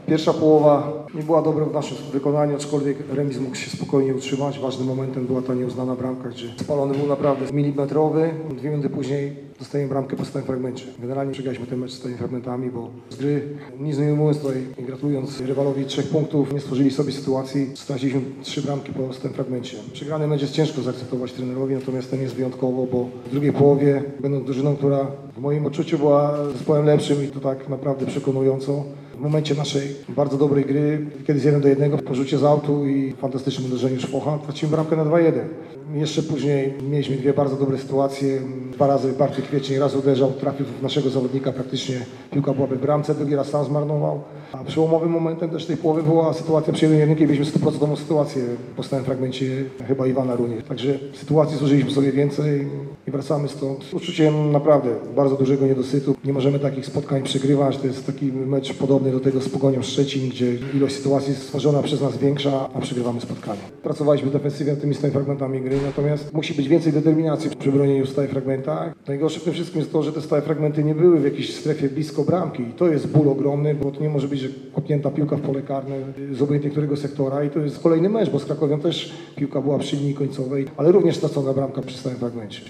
Pierwsza połowa nie była dobra w naszym wykonaniu, aczkolwiek remis mógł się spokojnie utrzymać. Ważnym momentem była ta nieuznana bramka, gdzie spalony był naprawdę milimetrowy. 2 minuty później dostajemy bramkę po stałym fragmencie. Generalnie przegraliśmy ten mecz z stałymi fragmentami, bo z gry, nic nie mówiąc tutaj, gratulując rywalowi 3 punktów, nie stworzyli sobie sytuacji. Straciliśmy 3 bramki po stałym fragmencie. Przegrany mecz jest ciężko zaakceptować trenerowi, natomiast ten jest wyjątkowo, bo w drugiej połowie, będąc drużyną, która w moim odczuciu była zespołem lepszym i to tak naprawdę przekonująco, w momencie naszej bardzo dobrej gry, kiedy z 1-1 po rzucie z autu i fantastycznym uderzeniu Szpocha, tracimy bramkę na 2-1. Jeszcze później mieliśmy 2 bardzo dobre sytuacje. 2 razy Bartek Kwiecień raz uderzał, trafił w naszego zawodnika, praktycznie piłka była w bramce, drugi raz sam zmarnował. A przełomowym momentem też tej połowy była sytuacja przy 1-1, kiedy mieliśmy 100% sytuację po stałym fragmencie chyba Iwana Runie. Także sytuacji zużyliśmy sobie więcej i wracamy stąd z uczuciem naprawdę bardzo dużego niedosytu. Nie możemy takich spotkań przegrywać. To jest taki mecz podobny do tego z Pogonią Szczecin, gdzie ilość sytuacji jest stworzona przez nas większa, a przegrywamy spotkanie. Pracowaliśmy defensywnie nad tymi stałymi fragmentami gry, natomiast musi być więcej determinacji przy bronieniu w stałych fragmentach. Najgorsze w tym wszystkim jest to, że te stałe fragmenty nie były w jakiejś strefie blisko bramki i to jest ból ogromny, bo to nie może być, że kopnięta piłka w pole karne z obojętnie którego sektora i to jest kolejny mecz, bo z Krakowią też piłka była przy linii końcowej, ale również stracona bramka przy stałym fragmencie.